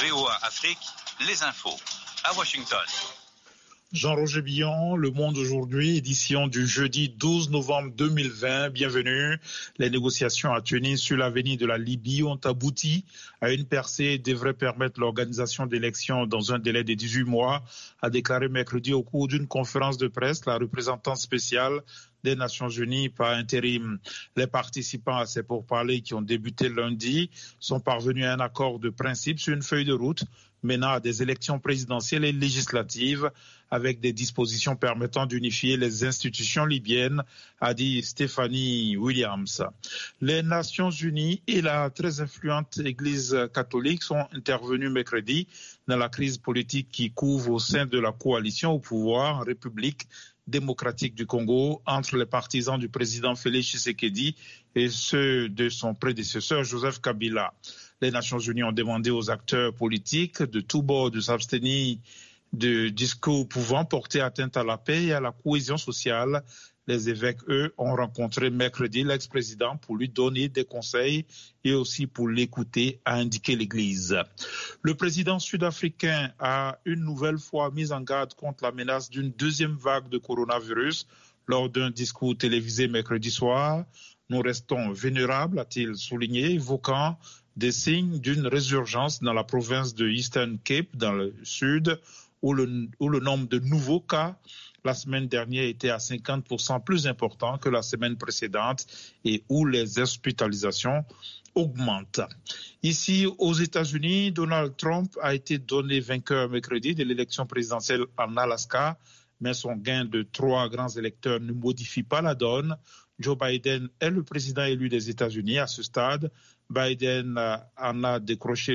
VOA Afrique, les infos. À Washington. Jean-Roger Billon, Le Monde aujourd'hui, édition du jeudi 12 novembre 2020. Bienvenue. Les négociations à Tunis sur l'avenir de la Libye ont abouti à une percée et devraient permettre l'organisation d'élections dans un délai de 18 mois, a déclaré mercredi au cours d'une conférence de presse la représentante spéciale des Nations Unies par intérim. Les participants à ces pourparlers qui ont débuté lundi sont parvenus à un accord de principe sur une feuille de route menant à des élections présidentielles et législatives avec des dispositions permettant d'unifier les institutions libyennes, a dit Stephanie Williams. Les Nations Unies et la très influente Église catholique sont intervenus mercredi dans la crise politique qui couve au sein de la coalition au pouvoir en République démocratique du Congo entre les partisans du président Félix Tshisekedi et ceux de son prédécesseur Joseph Kabila. Les Nations Unies ont demandé aux acteurs politiques de tous bords de s'abstenir de discours pouvant porter atteinte à la paix et à la cohésion sociale. Les évêques, eux, ont rencontré mercredi l'ex-président pour lui donner des conseils et aussi pour l'écouter, a indiqué l'Église. Le président sud-africain a une nouvelle fois mis en garde contre la menace d'une deuxième vague de coronavirus lors d'un discours télévisé mercredi soir. Nous restons vulnérables, a-t-il souligné, évoquant des signes d'une résurgence dans la province de Eastern Cape, dans le sud, où le nombre de nouveaux cas la semaine dernière était à 50% plus important que la semaine précédente et où les hospitalisations augmentent. Ici, aux États-Unis, Donald Trump a été donné vainqueur mercredi de l'élection présidentielle en Alaska, mais son gain de 3 grands électeurs ne modifie pas la donne. Joe Biden est le président élu des États-Unis à ce stade. Biden en a décroché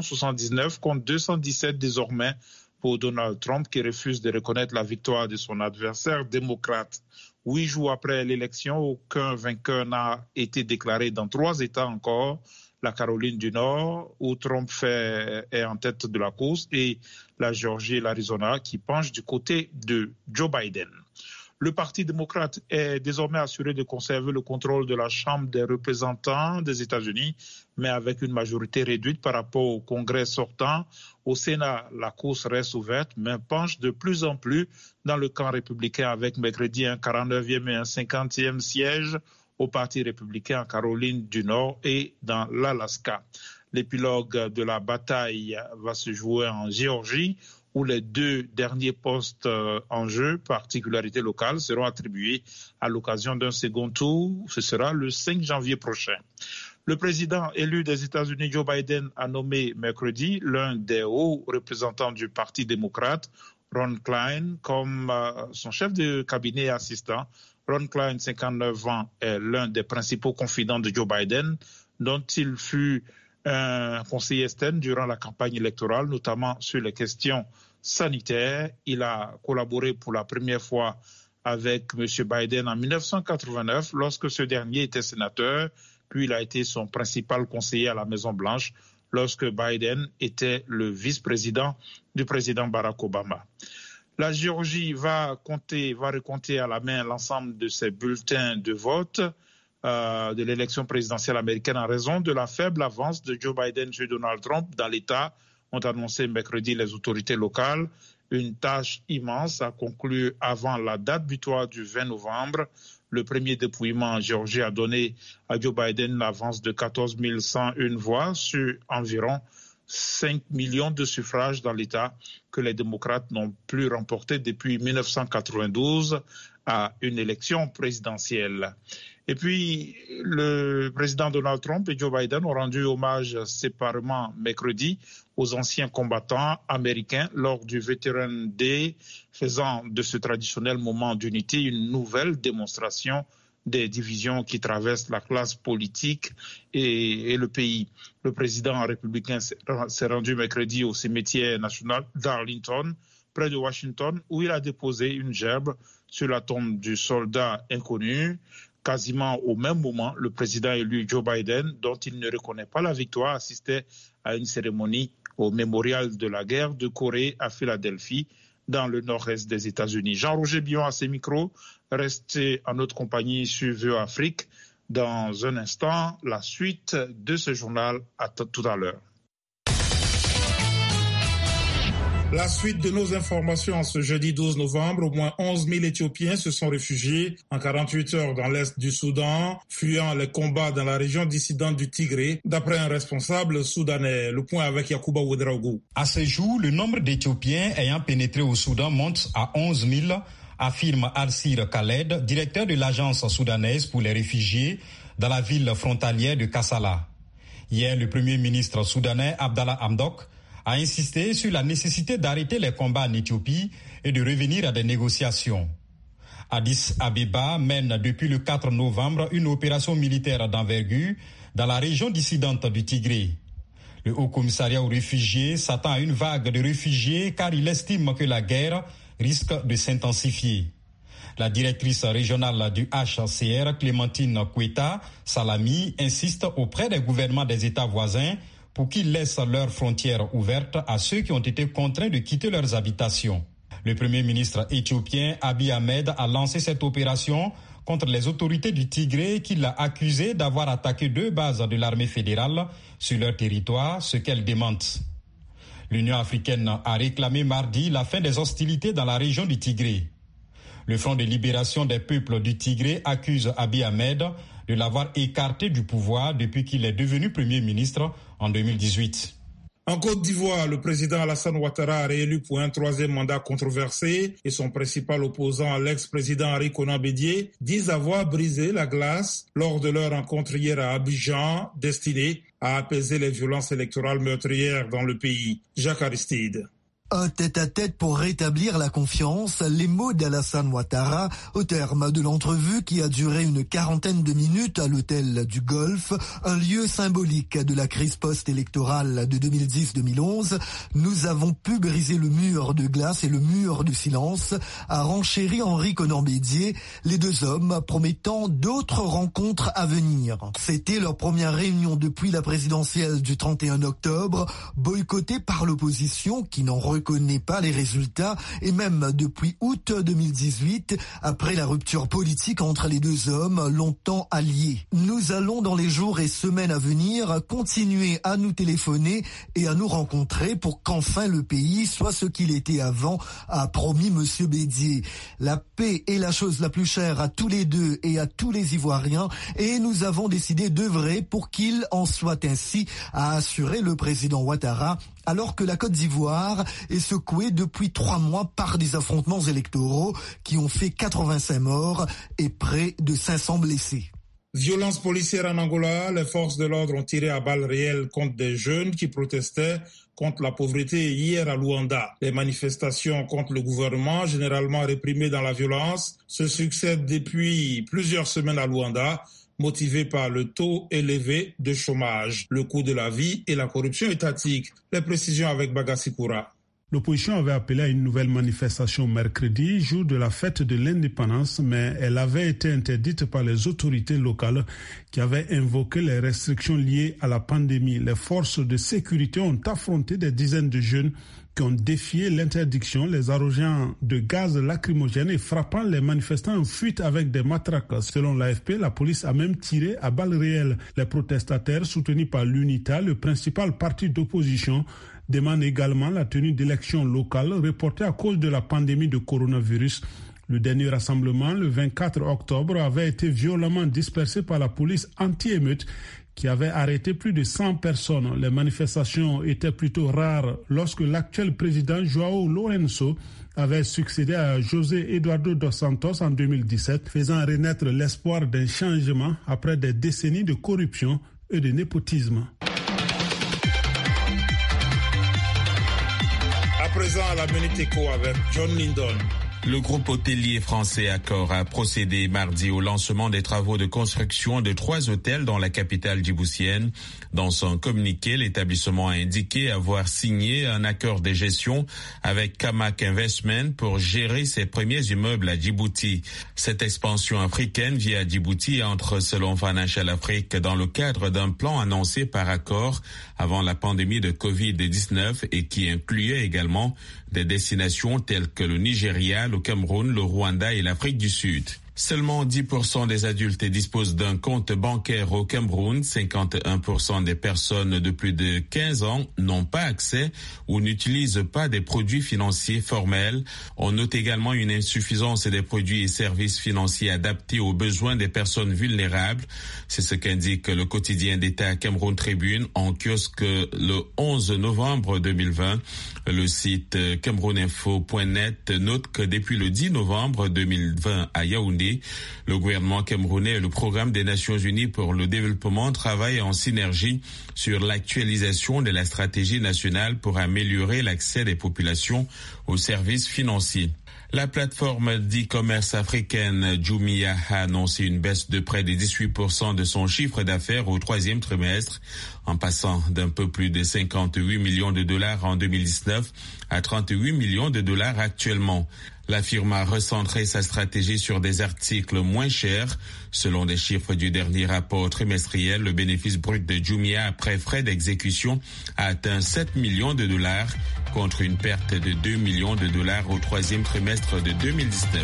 279 contre 217 désormais pour Donald Trump qui refuse de reconnaître la victoire de son adversaire démocrate. 8 jours après l'élection, aucun vainqueur n'a été déclaré dans 3 États encore. La Caroline du Nord, où Trump est en tête de la course, et la Géorgie et l'Arizona qui penchent du côté de Joe Biden. Le Parti démocrate est désormais assuré de conserver le contrôle de la Chambre des représentants des États-Unis, mais avec une majorité réduite par rapport au Congrès sortant. Au Sénat, la course reste ouverte, mais penche de plus en plus dans le camp républicain avec mercredi un 49e et un 50e siège au Parti républicain en Caroline du Nord et dans l'Alaska. L'épilogue de la bataille va se jouer en Géorgie, où les 2 derniers postes en jeu, particularité locale, seront attribués à l'occasion d'un second tour. Ce sera le 5 janvier prochain. Le président élu des États-Unis, Joe Biden, a nommé mercredi l'un des hauts représentants du Parti démocrate, Ron Klein, comme son chef de cabinet et assistant. Ron Klein, 59 ans, est l'un des principaux confidents de Joe Biden, dont il fut un conseiller externe durant la campagne électorale, notamment sur les questions sanitaires. Il a collaboré pour la première fois avec M. Biden en 1989, lorsque ce dernier était sénateur, puis il a été son principal conseiller à la Maison-Blanche, lorsque Biden était le vice-président du président Barack Obama. La Géorgie va recompter à la main l'ensemble de ses bulletins de vote de l'élection présidentielle américaine en raison de la faible avance de Joe Biden sur Donald Trump dans l'État, ont annoncé mercredi les autorités locales. Une tâche immense à conclure avant la date butoir du 20 novembre. Le premier dépouillement en Géorgie a donné à Joe Biden une avance de 14 101 voix sur environ 5 millions de suffrages dans l'État que les démocrates n'ont plus remporté depuis 1992 à une élection présidentielle. Et puis, le président Donald Trump et Joe Biden ont rendu hommage séparément mercredi aux anciens combattants américains lors du Veteran Day, faisant de ce traditionnel moment d'unité une nouvelle démonstration des divisions qui traversent la classe politique et le pays. Le président républicain s'est rendu mercredi au cimetière national d'Arlington, près de Washington, où il a déposé une gerbe sur la tombe du soldat inconnu. Quasiment au même moment, le président élu Joe Biden, dont il ne reconnaît pas la victoire, assistait à une cérémonie au mémorial de la guerre de Corée à Philadelphie, dans le nord-est des États-Unis. Jean-Roger Billon à ses micros, restez en notre compagnie sur VOA Afrique. Dans un instant, la suite de ce journal. À tout à l'heure. La suite de nos informations ce jeudi 12 novembre, au moins 11 000 Éthiopiens se sont réfugiés en 48 heures dans l'est du Soudan, fuyant les combats dans la région dissidente du Tigré, d'après un responsable soudanais. Le point avec Yacouba Ouedraogo. À ce jour, le nombre d'Éthiopiens ayant pénétré au Soudan monte à 11 000, affirme Al-Sir Khaled, directeur de l'agence soudanaise pour les réfugiés dans la ville frontalière de Kassala. Hier, le premier ministre soudanais Abdallah Hamdok a insisté sur la nécessité d'arrêter les combats en Éthiopie et de revenir à des négociations. Addis Abeba mène depuis le 4 novembre une opération militaire d'envergure dans la région dissidente du Tigré. Le Haut-Commissariat aux réfugiés s'attend à une vague de réfugiés car il estime que la guerre risque de s'intensifier. La directrice régionale du HCR, Clémentine Kweta Salami, insiste auprès des gouvernements des États voisins pour qu'ils laissent leurs frontières ouvertes à ceux qui ont été contraints de quitter leurs habitations. Le premier ministre éthiopien Abiy Ahmed a lancé cette opération contre les autorités du Tigré qu'il a accusé d'avoir attaqué 2 bases de l'armée fédérale sur leur territoire, ce qu'elle démente. L'Union africaine a réclamé mardi la fin des hostilités dans la région du Tigré. Le Front de libération des peuples du Tigré accuse Abiy Ahmed de l'avoir écarté du pouvoir depuis qu'il est devenu Premier ministre en 2018. En Côte d'Ivoire, le président Alassane Ouattara, réélu pour un 3e mandat controversé, et son principal opposant, l'ex-président Henri Konan Bédié, disent avoir brisé la glace lors de leur rencontre hier à Abidjan, destinée à apaiser les violences électorales meurtrières dans le pays. Jacques Aristide. Un tête-à-tête pour rétablir la confiance, les mots d'Alassane Ouattara au terme de l'entrevue qui a duré une 40aine de minutes à l'hôtel du Golfe, un lieu symbolique de la crise post-électorale de 2010-2011. Nous avons pu briser le mur de glace et le mur du silence, a renchéri Henri Konan Bédié, les 2 hommes promettant d'autres rencontres à venir. C'était leur première réunion depuis la présidentielle du 31 octobre, boycottée par l'opposition qui n'en reconnaît pas les résultats et même depuis août 2018, après la rupture politique entre les 2 hommes longtemps alliés. Nous allons dans les jours et semaines à venir continuer à nous téléphoner et à nous rencontrer pour qu'enfin le pays soit ce qu'il était avant, a promis Monsieur Bédié. La paix est la chose la plus chère à tous les 2 et à tous les Ivoiriens et nous avons décidé d'œuvrer pour qu'il en soit ainsi, a assuré le président Ouattara, alors que la Côte d'Ivoire est secouée depuis 3 mois par des affrontements électoraux qui ont fait 85 morts et près de 500 blessés. Violence policière en Angola, les forces de l'ordre ont tiré à balles réelles contre des jeunes qui protestaient contre la pauvreté hier à Luanda. Les manifestations contre le gouvernement, généralement réprimées dans la violence, se succèdent depuis plusieurs semaines à Luanda, motivé par le taux élevé de chômage, le coût de la vie et la corruption étatique. Les précisions avec Bagassi-Koura. L'opposition avait appelé à une nouvelle manifestation mercredi, jour de la fête de l'indépendance, mais elle avait été interdite par les autorités locales qui avaient invoqué les restrictions liées à la pandémie. Les forces de sécurité ont affronté des dizaines de jeunes qui ont défié l'interdiction, les arrogeant de gaz lacrymogène et frappant les manifestants en fuite avec des matraques. Selon l'AFP, la police a même tiré à balles réelles. Les protestataires, soutenus par l'UNITA, le principal parti d'opposition, demandent également la tenue d'élections locales reportées à cause de la pandémie de coronavirus. Le dernier rassemblement, le 24 octobre, avait été violemment dispersé par la police anti-émeute qui avait arrêté plus de 100 personnes. Les manifestations étaient plutôt rares lorsque l'actuel président João Lourenço avait succédé à José Eduardo dos Santos en 2017, faisant renaître l'espoir d'un changement après des décennies de corruption et de népotisme. À présent, à la Minute Éco avec John Lindon. Le groupe hôtelier français Accor a procédé mardi au lancement des travaux de construction de 3 hôtels dans la capitale djiboutienne. Dans son communiqué, l'établissement a indiqué avoir signé un accord de gestion avec Kamak Investment pour gérer ses premiers immeubles à Djibouti. Cette expansion africaine via Djibouti entre, selon Financial Afrique, dans le cadre d'un plan annoncé par Accor avant la pandémie de Covid-19 et qui incluait également des destinations telles que le Nigeria, le Cameroun, le Rwanda et l'Afrique du Sud. Seulement 10% des adultes disposent d'un compte bancaire au Cameroun. 51% des personnes de plus de 15 ans n'ont pas accès ou n'utilisent pas des produits financiers formels. On note également une insuffisance des produits et services financiers adaptés aux besoins des personnes vulnérables. C'est ce qu'indique le quotidien d'État Cameroun Tribune en kiosque le 11 novembre 2020. Le site camerouninfo.net note que depuis le 10 novembre 2020 à Yaoundé, le gouvernement camerounais et le programme des Nations Unies pour le développement travaillent en synergie sur l'actualisation de la stratégie nationale pour améliorer l'accès des populations aux services financiers. La plateforme d'e-commerce africaine Jumia a annoncé une baisse de près de 18% de son chiffre d'affaires au troisième trimestre, en passant d'un peu plus de 58 millions de dollars en 2019 à 38 millions de dollars actuellement. La firme a recentré sa stratégie sur des articles moins chers. Selon les chiffres du dernier rapport trimestriel, le bénéfice brut de Jumia après frais d'exécution a atteint 7 millions de dollars contre une perte de 2 millions de dollars au troisième trimestre de 2019.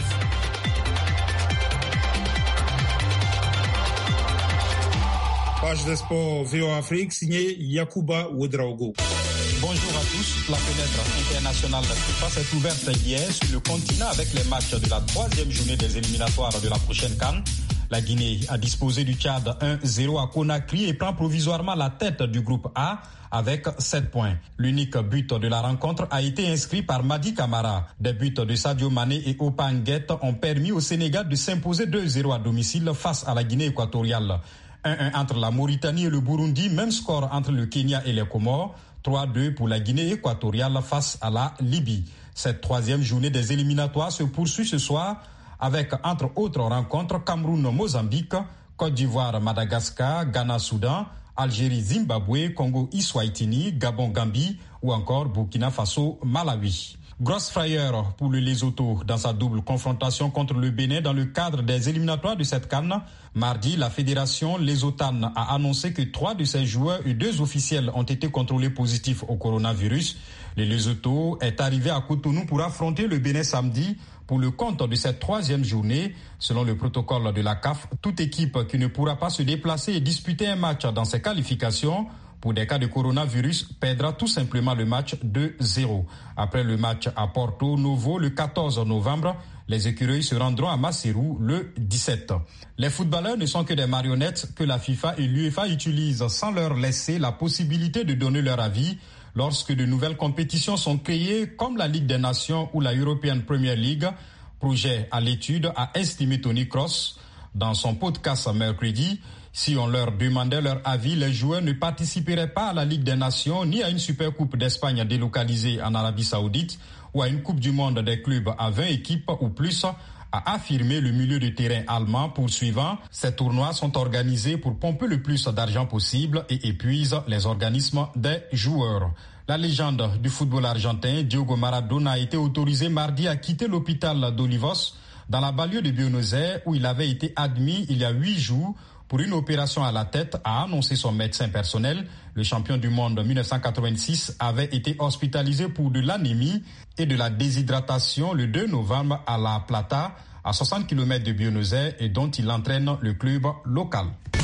Page de sport VOA Afrique, signé Yacouba Ouedraogo. Bonjour à tous. La fenêtre internationale de FIFA s'est ouverte hier sur le continent avec les matchs de la troisième journée des éliminatoires de la prochaine CAN. La Guinée a disposé du Tchad 1-0 à Conakry et prend provisoirement la tête du groupe A avec 7 points. L'unique but de la rencontre a été inscrit par Madi Camara. Des buts de Sadio Mané et Opanguet ont permis au Sénégal de s'imposer 2-0 à domicile face à la Guinée équatoriale. 1-1 entre la Mauritanie et le Burundi, même score entre le Kenya et les Comores. 3-2 pour la Guinée équatoriale face à la Libye. Cette troisième journée des éliminatoires se poursuit ce soir avec, entre autres rencontres, Cameroun-Mozambique, Côte d'Ivoire-Madagascar, Ghana-Soudan, Algérie-Zimbabwe, Congo-Iswaitini, Gabon-Gambie ou encore Burkina Faso-Malawi. Grosse frayeur pour le Lesotho dans sa double confrontation contre le Bénin dans le cadre des éliminatoires de cette CAN. Mardi, la fédération lésotane a annoncé que 3 de ses joueurs et 2 officiels ont été contrôlés positifs au coronavirus. Le Lesotho est arrivé à Cotonou pour affronter le Bénin samedi pour le compte de cette troisième journée. Selon le protocole de la CAF, toute équipe qui ne pourra pas se déplacer et disputer un match dans ses qualifications pour des cas de coronavirus perdra tout simplement le match 2-0. Après le match à Porto Novo le 14 novembre, les écureuils se rendront à Maseru le 17. Les footballeurs ne sont que des marionnettes que la FIFA et l'UEFA utilisent sans leur laisser la possibilité de donner leur avis lorsque de nouvelles compétitions sont créées comme la Ligue des Nations ou la European Premier League. Projet à l'étude, a estimé Tony Kroos dans son podcast mercredi. Si on leur demandait leur avis, les joueurs ne participeraient pas à la Ligue des Nations ni à une Super Coupe d'Espagne délocalisée en Arabie Saoudite ou à une Coupe du Monde des clubs à 20 équipes ou plus, a affirmé le milieu de terrain allemand. Poursuivant, ces tournois sont organisés pour pomper le plus d'argent possible et épuisent les organismes des joueurs. La légende du football argentin, Diego Maradona, a été autorisé mardi à quitter l'hôpital d'Olivos dans la banlieue de Buenos Aires où il avait été admis il y a 8 jours pour une opération à la tête, a annoncé son médecin personnel. Le champion du monde 1986 avait été hospitalisé pour de l'anémie et de la déshydratation le 2 novembre à La Plata, à 60 km de Buenos Aires, et dont il entraîne le club local.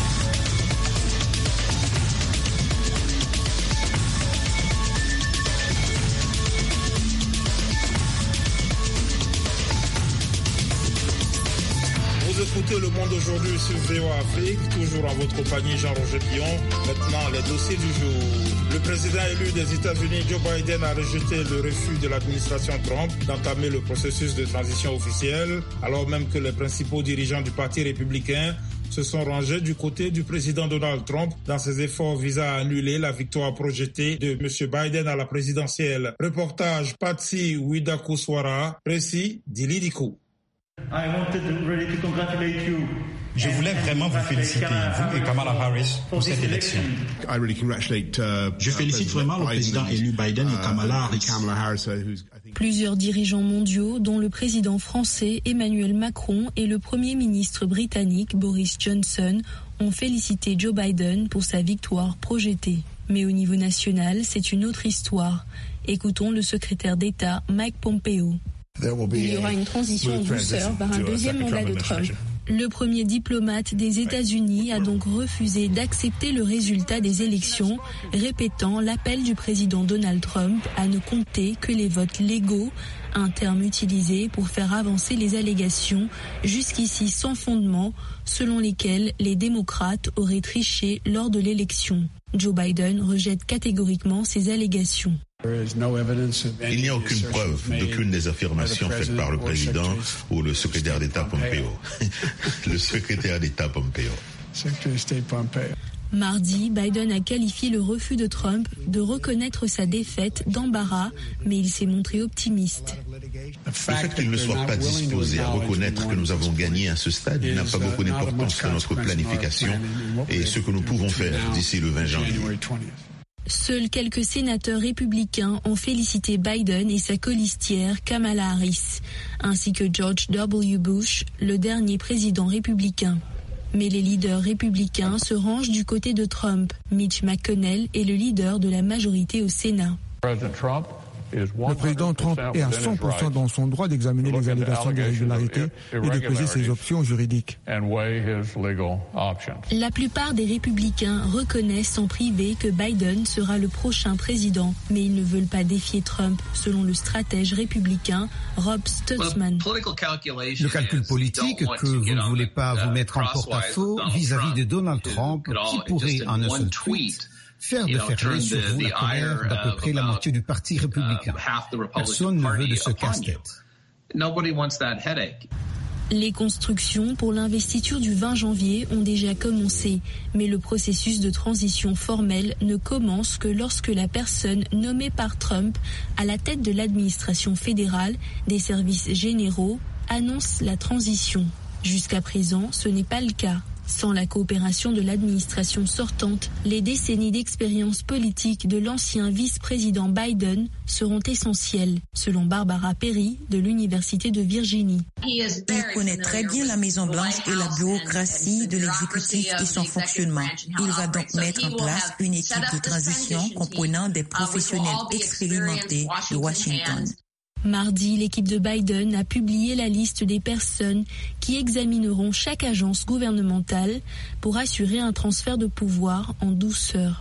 Écoutez Le Monde aujourd'hui sur VOA Afrique, toujours en votre compagnie Jean-Roger Billon. Maintenant, les dossiers du jour. Le président élu des États-Unis, Joe Biden, a rejeté le refus de l'administration Trump d'entamer le processus de transition officielle, alors même que les principaux dirigeants du Parti républicain se sont rangés du côté du président Donald Trump dans ses efforts visant à annuler la victoire projetée de M. Biden à la présidentielle. Reportage Patsy Widakuswara, récit d'Ilidiko. Je voulais vraiment vous féliciter, vous et Kamala Harris, pour cette élection. Je félicite vraiment le président élu Biden et Kamala Harris. Plusieurs dirigeants mondiaux, dont le président français Emmanuel Macron et le premier ministre britannique Boris Johnson, ont félicité Joe Biden pour sa victoire projetée. Mais au niveau national, c'est une autre histoire. Écoutons le secrétaire d'État Mike Pompeo. Il y aura une transition en douceur vers un deuxième mandat de Trump. Le premier diplomate des États-Unis a donc refusé d'accepter le résultat des élections, répétant l'appel du président Donald Trump à ne compter que les votes légaux, un terme utilisé pour faire avancer les allégations, jusqu'ici sans fondement, selon lesquelles les démocrates auraient triché lors de l'élection. Joe Biden rejette catégoriquement ces allégations. Il n'y a aucune preuve d'aucune des affirmations faites par le président ou le secrétaire d'État Pompeo. Le secrétaire d'État Pompeo. Mardi, Biden a qualifié le refus de Trump de reconnaître sa défaite d'embarras, mais il s'est montré optimiste. Le fait qu'il ne soit pas disposé à reconnaître que nous avons gagné à ce stade n'a pas beaucoup d'importance dans notre planification et ce que nous pouvons faire d'ici le 20 janvier. Seuls quelques sénateurs républicains ont félicité Biden et sa colistière Kamala Harris, ainsi que George W. Bush, le dernier président républicain. Mais les leaders républicains se rangent du côté de Trump. Mitch McConnell est le leader de la majorité au Sénat. Le président Trump est à 100% dans son droit d'examiner les allégations d'irrégularité et de peser ses options juridiques. La plupart des républicains reconnaissent en privé que Biden sera le prochain président, mais ils ne veulent pas défier Trump, selon le stratège républicain Rob Stutzman. Le calcul politique que vous ne voulez pas vous mettre en porte-à-faux vis-à-vis de Donald Trump, qui pourrait en un seul tweet faire déferler sur vous la colère d'à peu près la moitié du parti républicain. Personne ne veut de ce casse-tête. Les constructions pour l'investiture du 20 janvier ont déjà commencé, mais le processus de transition formelle ne commence que lorsque la personne nommée par Trump à la tête de l'administration fédérale des services généraux annonce la transition. Jusqu'à présent, ce n'est pas le cas. Sans la coopération de l'administration sortante, les décennies d'expérience politique de l'ancien vice-président Biden seront essentielles, selon Barbara Perry de l'Université de Virginie. Il connaît très bien la Maison-Blanche et la bureaucratie de l'exécutif et son fonctionnement. Il va donc mettre en place une équipe de transition comprenant des professionnels expérimentés de Washington. Mardi, l'équipe de Biden a publié la liste des personnes qui examineront chaque agence gouvernementale pour assurer un transfert de pouvoir en douceur.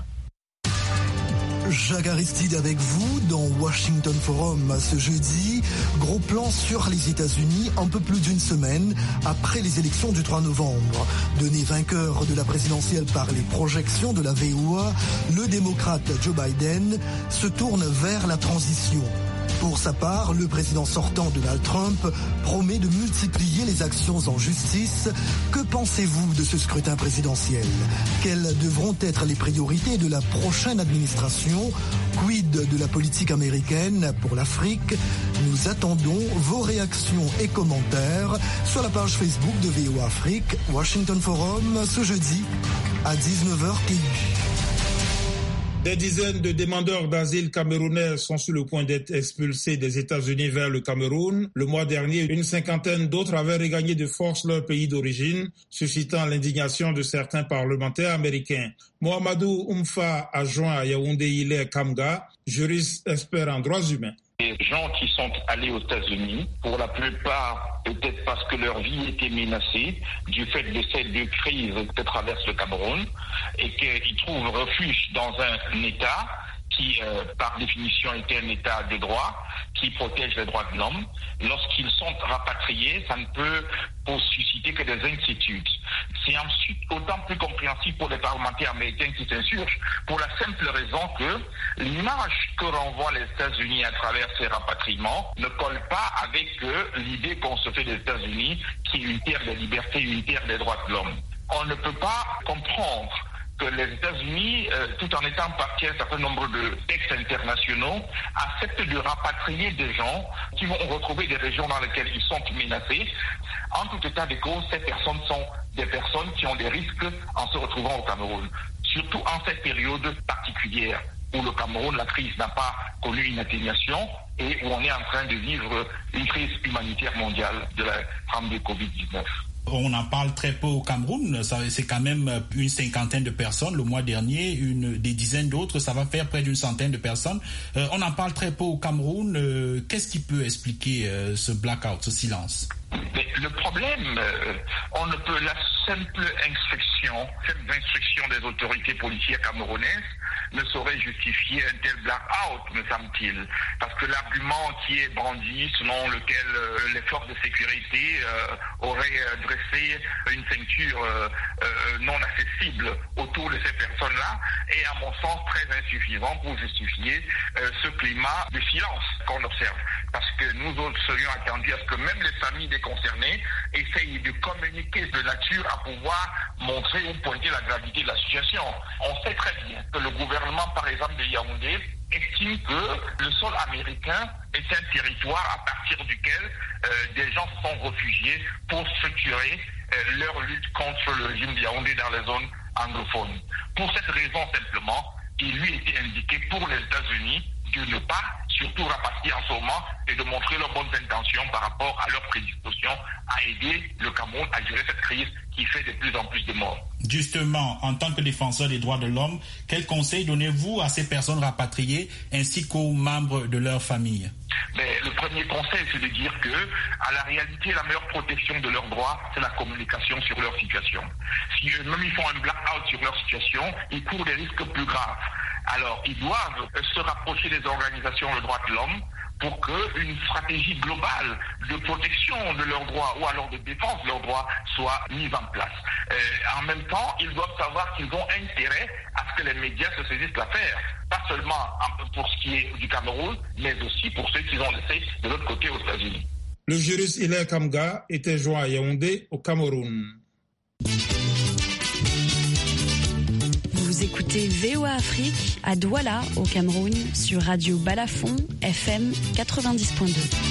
Jacques Aristide avec vous dans Washington Forum ce jeudi. Gros plan sur les États-Unis un peu plus d'une semaine après les élections du 3 novembre. Donné vainqueur de la présidentielle par les projections de la VOA, le démocrate Joe Biden se tourne vers la transition. Pour sa part, le président sortant Donald Trump promet de multiplier les actions en justice. Que pensez-vous de ce scrutin présidentiel? Quelles devront être les priorités de la prochaine administration? Quid de la politique américaine pour l'Afrique? Nous attendons vos réactions et commentaires sur la page Facebook de VOA Afrique, Washington Forum, ce jeudi à 19h TU. Des dizaines de demandeurs d'asile camerounais sont sur le point d'être expulsés des États-Unis vers le Cameroun. Le mois dernier, une cinquantaine d'autres avaient regagné de force leur pays d'origine, suscitant l'indignation de certains parlementaires américains. Mohamedou Oumfa a joint à Yaoundé Hilaire Kamga, juriste expert en droits humains. Les gens qui sont allés aux États-Unis, pour la plupart, peut-être parce que leur vie était menacée du fait de ces deux crises que traverse le Cameroun et qu'ils trouvent refuge dans un État qui, par définition, est un État de droit, qui protège les droits de l'homme. Lorsqu'ils sont rapatriés, ça ne peut susciter que des inquiétudes. C'est ensuite autant plus compréhensible pour les parlementaires américains qui s'insurgent, pour la simple raison que l'image que renvoient les États-Unis à travers ces rapatriements ne colle pas avec l'idée qu'on se fait des États-Unis, qui est une terre des libertés, une terre des droits de l'homme. On ne peut pas comprendre que les États-Unis, tout en étant partie à un certain nombre de textes internationaux, acceptent de rapatrier des gens qui vont retrouver des régions dans lesquelles ils sont menacés. En tout état de cause, ces personnes sont des personnes qui ont des risques en se retrouvant au Cameroun. Surtout en cette période particulière où le Cameroun, la crise n'a pas connu une atténuation et où on est en train de vivre une crise humanitaire mondiale de la pandémie Covid-19. On en parle très peu au Cameroun, c'est quand même une cinquantaine de personnes le mois dernier, des dizaines d'autres, ça va faire près d'une centaine de personnes. On en parle très peu au Cameroun. Qu'est-ce qui peut expliquer ce blackout, ce silence? Mais le problème, on ne peut, la simple instruction des autorités policières camerounaises ne saurait justifier un tel blackout, me semble-t-il. Parce que l'argument qui est brandi, selon lequel les forces de sécurité auraient dressé une ceinture non accessible autour de ces personnes-là, est à mon sens très insuffisant pour justifier ce climat de silence qu'on observe. Parce que nous autres serions attendus à ce que même les familles des concernés essayent de communiquer de nature à pouvoir montrer ou pointer la gravité de la situation. On sait très bien que le gouvernement, par exemple, de Yaoundé, estime que le sol américain est un territoire à partir duquel des gens se sont réfugiés pour structurer leur lutte contre le régime de Yaoundé dans les zones anglophones. Pour cette raison simplement, il lui était indiqué pour les États-Unis de ne pas surtout rapatrier en ce moment et de montrer leurs bonnes intentions par rapport à leur prédisposition à aider le Cameroun à gérer cette crise qui fait de plus en plus de morts. Justement, en tant que défenseur des droits de l'homme, quel conseil donnez-vous à ces personnes rapatriées ainsi qu'aux membres de leur famille? Mais le premier conseil, c'est de dire que, à la réalité, la meilleure protection de leurs droits, c'est la communication sur leur situation. Si eux-mêmes ils font un blackout sur leur situation, ils courent des risques plus graves. Alors, ils doivent se rapprocher des organisations de droits de l'homme pour qu'une stratégie globale de protection de leurs droits ou alors de défense de leurs droits soit mise en place. En même temps, ils doivent savoir qu'ils ont intérêt à ce que les médias se saisissent de l'affaire, pas seulement pour ce qui est du Cameroun, mais aussi pour ceux qu'ils ont laissés de l'autre côté aux États-Unis. Le juriste Hilaire Kamga était joint à Yaoundé, au Cameroun. Vous écoutez VOA Afrique à Douala, au Cameroun, sur Radio Balafon, FM 90.2.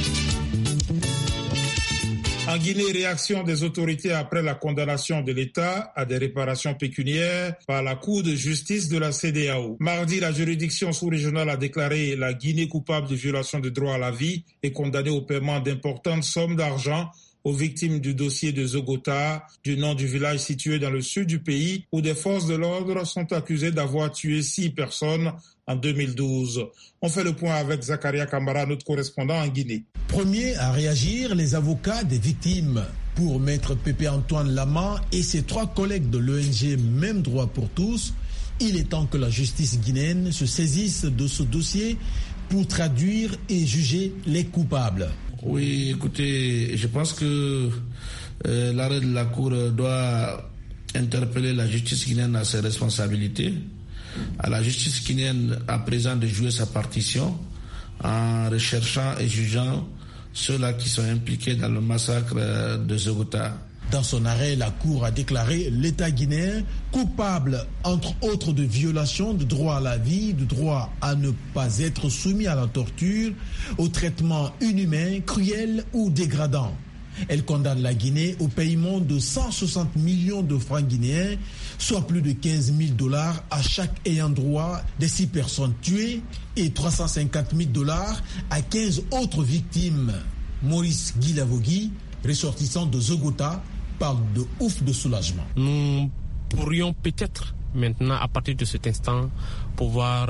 En Guinée, réaction des autorités après la condamnation de l'État à des réparations pécuniaires par la Cour de justice de la CEDEAO. Mardi, la juridiction sous-régionale a déclaré la Guinée coupable de violation de droit à la vie et condamnée au paiement d'importantes sommes d'argent aux victimes du dossier de Zogota, du nom du village situé dans le sud du pays, où des forces de l'ordre sont accusées d'avoir tué 6 personnes en 2012. On fait le point avec Zakaria Kamara, notre correspondant en Guinée. Premier à réagir, les avocats des victimes. Pour Maître Pépé Antoine Lama et ses 3 collègues de l'ONG Même Droit pour tous, il est temps que la justice guinéenne se saisisse de ce dossier pour traduire et juger les coupables. Oui, écoutez, je pense que l'arrêt de la Cour doit interpeller la justice guinéenne à ses responsabilités. À la justice guinéenne à présent de jouer sa partition en recherchant et jugeant ceux-là qui sont impliqués dans le massacre de Zogota. Dans son arrêt, la Cour a déclaré l'État guinéen coupable, entre autres, de violation de droit à la vie, de droit à ne pas être soumis à la torture, au traitement inhumain, cruel ou dégradant. Elle condamne la Guinée au paiement de 160 millions de francs guinéens, soit plus de 15 000 $ à chaque ayant droit des 6 personnes tuées et 350 000 $ à 15 autres victimes. Maurice Guilavogui, ressortissant de Zogota, parle de ouf de soulagement. Nous pourrions peut-être maintenant, à partir de cet instant, pouvoir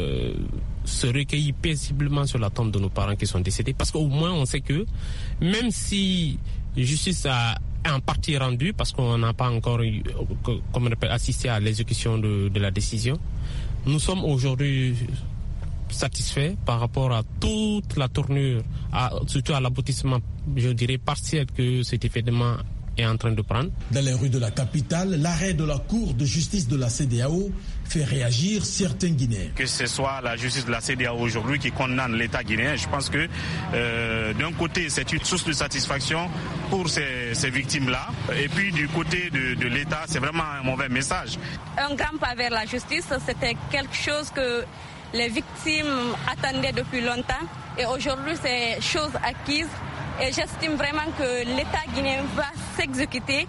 se recueillir paisiblement sur la tombe de nos parents qui sont décédés. Parce qu'au moins, on sait que même si justice a en partie rendu, parce qu'on n'a pas encore assisté à l'exécution de la décision, nous sommes aujourd'hui satisfaits par rapport à toute la tournure, surtout à l'aboutissement, je dirais, partiel que cet événement est en train de prendre. Dans les rues de la capitale, l'arrêt de la Cour de justice de la CEDEAO fait réagir certains Guinéens. Que ce soit la justice de la CEDEAO aujourd'hui qui condamne l'État guinéen, je pense que d'un côté c'est une source de satisfaction pour ces victimes-là, et puis du côté de l'État c'est vraiment un mauvais message. Un grand pas vers la justice, c'était quelque chose que les victimes attendaient depuis longtemps, et aujourd'hui c'est chose acquise. Et j'estime vraiment que l'État guinéen va s'exécuter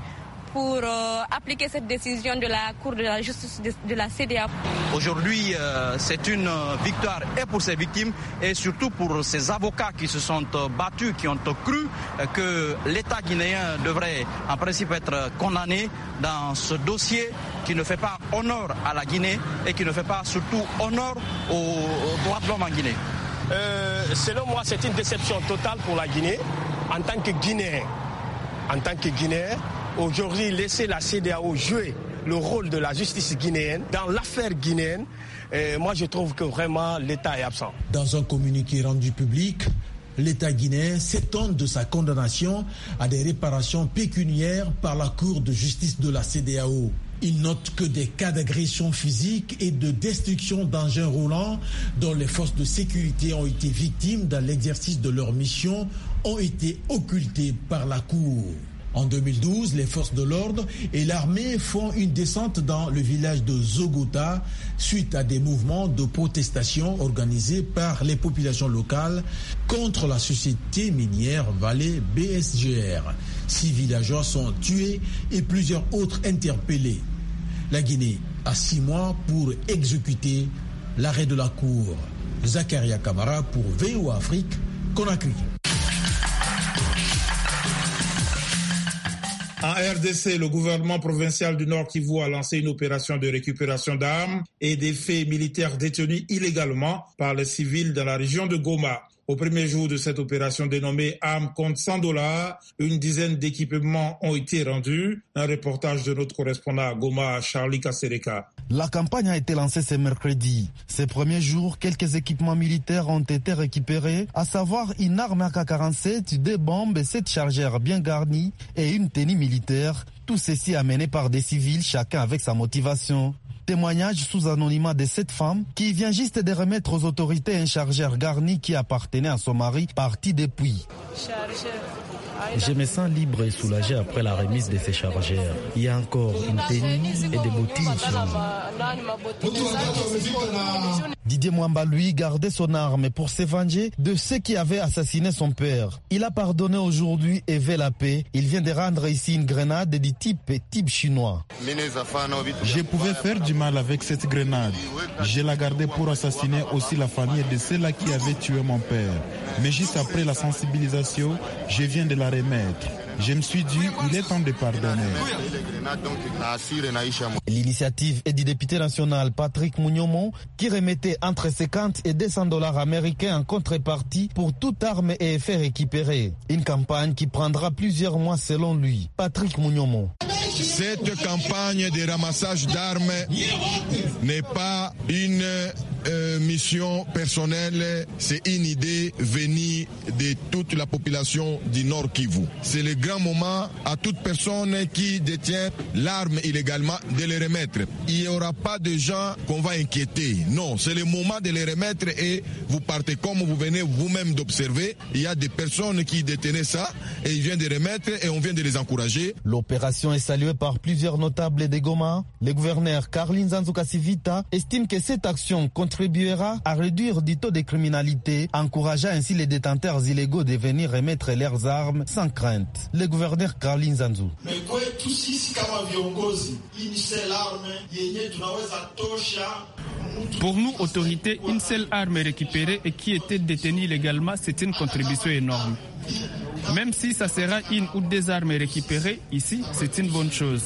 pour appliquer cette décision de la Cour de la justice de la CEDEAO. Aujourd'hui, c'est une victoire et pour ces victimes et surtout pour ces avocats qui se sont battus, qui ont cru que l'État guinéen devrait en principe être condamné dans ce dossier qui ne fait pas honneur à la Guinée et qui ne fait pas surtout honneur aux droits de l'homme en Guinée. Selon moi, c'est une déception totale pour la Guinée. En tant que Guinéen, aujourd'hui, laisser la CEDEAO jouer le rôle de la justice guinéenne dans l'affaire guinéenne, moi je trouve que vraiment l'État est absent. Dans un communiqué rendu public, l'État guinéen s'étonne de sa condamnation à des réparations pécuniaires par la Cour de justice de la CEDEAO. Il note que des cas d'agression physique et de destruction d'engins roulants dont les forces de sécurité ont été victimes dans l'exercice de leur mission ont été occultés par la Cour. En 2012, les forces de l'ordre et l'armée font une descente dans le village de Zogota suite à des mouvements de protestation organisés par les populations locales contre la société minière Vale BSGR. 6 villageois sont tués et plusieurs autres interpellés. La Guinée a 6 mois pour exécuter l'arrêt de la Cour. Zakaria Kamara pour VOA Afrique, Conakry. En RDC, le gouvernement provincial du Nord Kivu a lancé une opération de récupération d'armes et des faits militaires détenus illégalement par les civils dans la région de Goma. Au premier jour de cette opération dénommée Armes contre $100, une dizaine d'équipements ont été rendus. Un reportage de notre correspondant à Goma, Charlie Kasereka. La campagne a été lancée ce mercredi. Ces premiers jours, quelques équipements militaires ont été récupérés, à savoir une arme AK-47, des bombes, 7 chargeurs bien garnis et une tenue militaire. Tout ceci amené par des civils, chacun avec sa motivation. Témoignage sous anonymat de cette femme qui vient juste de remettre aux autorités un chargeur garni qui appartenait à son mari parti depuis. Je me sens libre et soulagé après la remise de ces chargeurs. Il y a encore une tenue et des bottines chez nous. Didier Mwamba, lui, gardait son arme pour se venger de ceux qui avaient assassiné son père. Il a pardonné aujourd'hui et veut la paix. Il vient de rendre ici une grenade du type chinois. Je pouvais faire du mal avec cette grenade. Je l'ai gardée pour assassiner aussi la famille de ceux-là qui avaient tué mon père. Mais juste après la sensibilisation, je viens de la remettre. Je me suis dit, il est temps de pardonner. L'initiative est du député national Patrick Mounyomo qui remettait entre 50 et $200 américains en contrepartie pour toute arme et effet récupéré. Une campagne qui prendra plusieurs mois selon lui. Patrick Mounyomo. Cette campagne de ramassage d'armes n'est pas une mission personnelle, c'est une idée venue de toute la population du Nord Kivu. C'est le grand moment à toute personne qui détient l'arme illégalement de les remettre. Il n'y aura pas de gens qu'on va inquiéter. Non, c'est le moment de les remettre et vous partez comme vous venez vous-même d'observer. Il y a des personnes qui détenaient ça et ils viennent de remettre et on vient de les encourager. L'opération est saluée par plusieurs notables de Goma. Le gouverneur Carlin Nzanzu Kasivita estime que cette action contribuera à réduire du taux de criminalité, encourageant ainsi les détenteurs illégaux de venir remettre leurs armes sans crainte. Le gouverneur Carlin Nzanzu. Pour nous, autorités, une seule arme récupérée et qui était détenue illégalement, c'est une contribution énorme. Même si ça sera une ou deux armes récupérées, ici, c'est une bonne chose.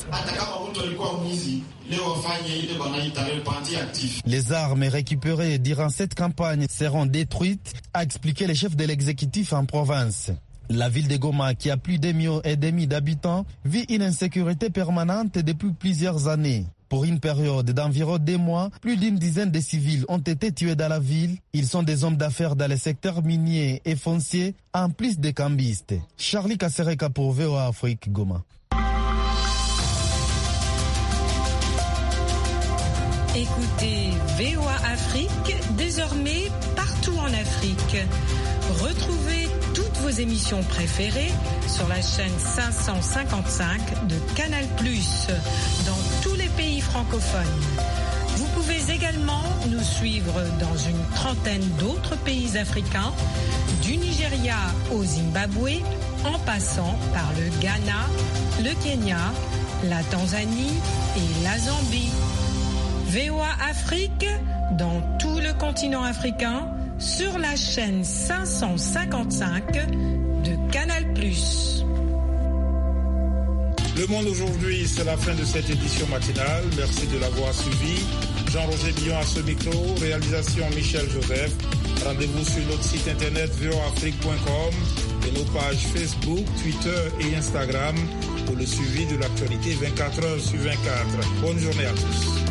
Les armes récupérées durant cette campagne seront détruites, a expliqué le chef de l'exécutif en province. La ville de Goma, qui a plus d'1,5 million d'habitants, vit une insécurité permanente depuis plusieurs années. Pour une période d'environ 2 mois, plus d'une dizaine de civils ont été tués dans la ville. Ils sont des hommes d'affaires dans le secteur minier et foncier, en plus des cambistes. Charlie Kasereka pour VOA Afrique, Goma. Écoutez VOA Afrique, désormais partout en Afrique. Retrouvez toutes vos émissions préférées sur la chaîne 555 de Canal+, dans tous les pays francophones. Vous pouvez également nous suivre dans une trentaine d'autres pays africains, du Nigeria au Zimbabwe, en passant par le Ghana, le Kenya, la Tanzanie et la Zambie. VOA Afrique dans tout le continent africain sur la chaîne 555 de Canal+. Le Monde aujourd'hui, c'est la fin de cette édition matinale. Merci de l'avoir suivi. Jean-Roger Billon à ce micro, réalisation Michel Joseph. Rendez-vous sur notre site internet voaafrique.com et nos pages Facebook, Twitter et Instagram pour le suivi de l'actualité 24 heures sur 24. Bonne journée à tous.